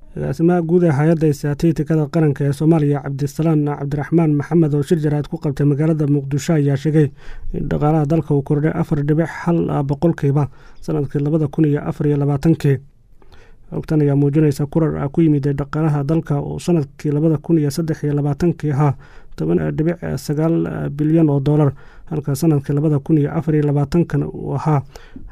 agaasimaha guud ee hay'adda istiraatiijiyadda qaranka ee Soomaaliya Cabdisalaan Cabdiraxmaan Maxamed oo shir jaraa'id ku qabtay magaalada Muqdisho ayaa sheegay in dhaqaalaha dalka uu kordhay 4.1% sanadkii 2024. Ogtan ayaa muujinaysa korar ku yimid dhaqaalaha dalka oo sanadkii 2023 ahaa 10.9 bilyan oo dollar halka sanadkii 2024 uu ahaa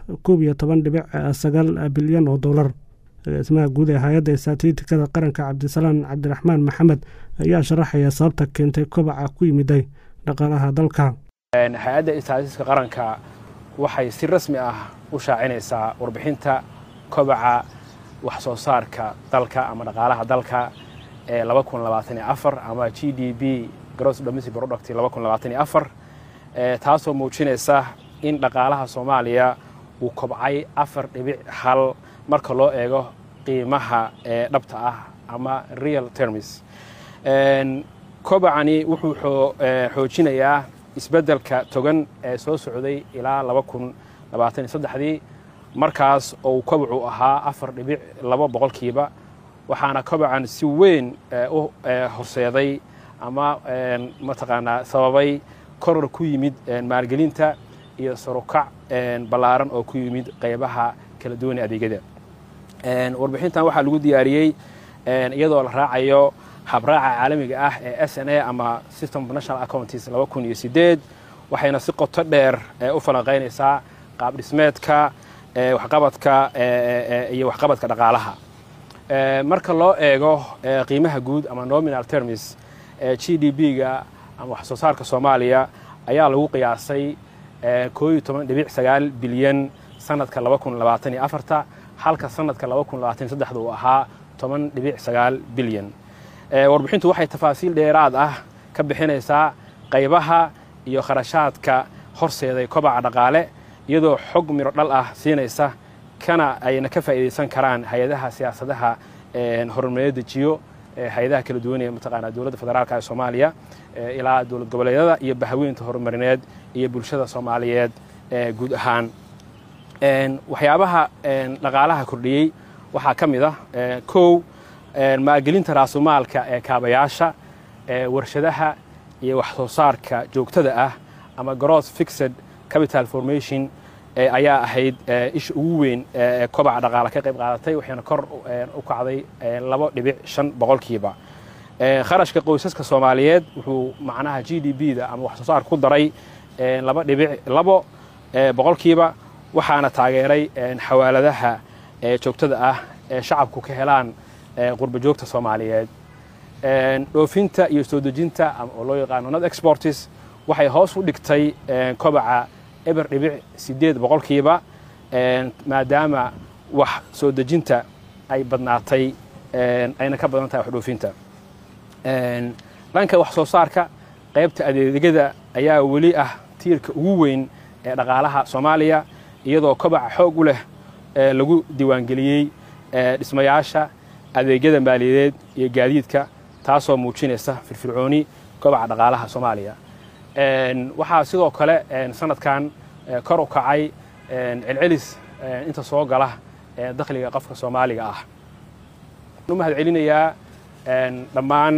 11.9 bilyan oo dollar. agaasimaha guud ee hay'adda istiraatiijiyadda qaranka Cabdisalaan Cabdiraxmaan Maxamed ayaa sharaxaya sababta keentay kobaca ku yimid dhaqaalaha dalka. hay'adda istiraatiijiyadda qaranka waxay si rasmi ah u shaacinaysaa warbixinta kobaca wax soo saarka dalka ama dhaqaalaha dalka ee 2024 ama GDP Gross Domestic Product 2024 taasoo muujinaysa in dhaqaalaha Soomaaliya uu kobcay 4.1 marka loo eego qiimaha dhabta ah ama real terms. kobacani wuxuu xoojinayaa isbeddelka togan ee soo socday ilaa 2023 markaas oo kobacu ahaa 4.2%, waxaana kobacan si weyn u horseeday ama mataqaanaa sababay koror ku yimid maalgelinta iyo sarukac ballaaran oo ku yimid qaybaha kala duwan ee adeegyada. warbixintan waxaa lagu diyaariyey iyadoo la raacayo habraaca caalamiga ah ee SNA ama System of National Accounts 2008, waxayna si qoto dheer u falanqaynaysaa qaab dhismeedka waxqabadka iyo waxqabadka dhaqaalaha. marka loo eego qiimaha guud ama nominal terms GDP-ga ama wax soo saarka Soomaaliya ayaa lagu qiyaasay 11.9 bilyan sanadka 2024 halka sanadka 2023 uu ahaa 10.9 bilyan. warbixintu waxay tafaasiil dheeraad ah ka bixinaysaa qaybaha iyo kharashaadka horseeday kobaca dhaqaale iyadoo xog miro dhal ah siinaysa kana ayna ka faa'iideysan karaan hay'adaha siyaasadaha horumarineed dejiyo hay'adaha kala duwan ee mataqaanaa dawladda federaalka ee Soomaaliya ilaa dawlad goboleedyada iyo bahaweynta horumarineed iyo bulshada Soomaaliyeed guud ahaan. waxyaabaha dhaqaalaha kordhiyey waxaa ka mid ah maalgelinta raasumaalka ee kaabayaasha warshadaha iyo wax soo saarka joogtada ah ama gross fixed capital formation ayaa ahayd isha ugu weyn ee kobaca dhaqaale ka qayb qaadatay, waxayna kor u kacday 2.5%. kharashka qoysaska Soomaaliyeed wuxuu macnaha GDP-da ama wax soo saarka ku daray 2.2%, waxaana taageeray xawaaladaha joogtada ah ee shacabku ka helaan qurba joogta Soomaaliyeed. dhoofinta iyo soo dejinta oo loo yaqaan net exports waxay hoos u dhigtay kobaca 8.8%, maadaama wax soo dejinta ay badnaatay ayna ka badan tahay wax dhoofinta. dhanka wax soo saarka qaybta adeegyada ayaa weli ah tiirka ugu weyn ee dhaqaalaha Soomaaliya, iyadoo kobaca xoog u leh lagu diiwaangeliyey dhismayaasha adeegyada maaliyadeed iyo gaadiidka, taasoo muujinaysa firfircooni kobaca dhaqaalaha Soomaaliya. waxaa sidoo kale sanadkan kor u kacay celcelis inta soo gala dakhliga qofka Soomaaliga ah. waxaan u mahadcelinayaa dhammaan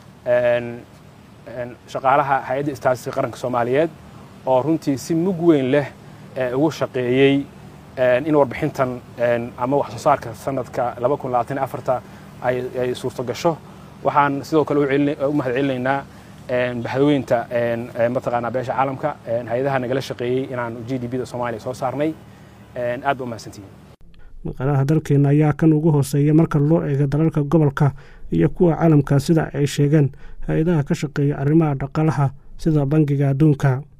shaqaalaha hay'adda istiraatiijiyadda qaranka Soomaaliyeed oo runtii si mug weyn leh ugu shaqeeyey in warbixintan ama wax soo saarka sanadka 2024 ay suurto gasho. waxaan sidoo kale u mahadcelinaynaa bahaweynta mataqaanaa beesha caalamka hay'adaha nagala shaqeeyey inaan GDP-da Soomaaliya soo saarnay. aad u mahadsantihiin. dhaqaalaha dalkeena ayaa kan ugu hooseeya marka loo eego dalalka gobolka iyo kuwa caalamka sida ay sheegeen hay'adaha ka shaqeeya arrimaha dhaqaalaha sida Bangiga Adduunka.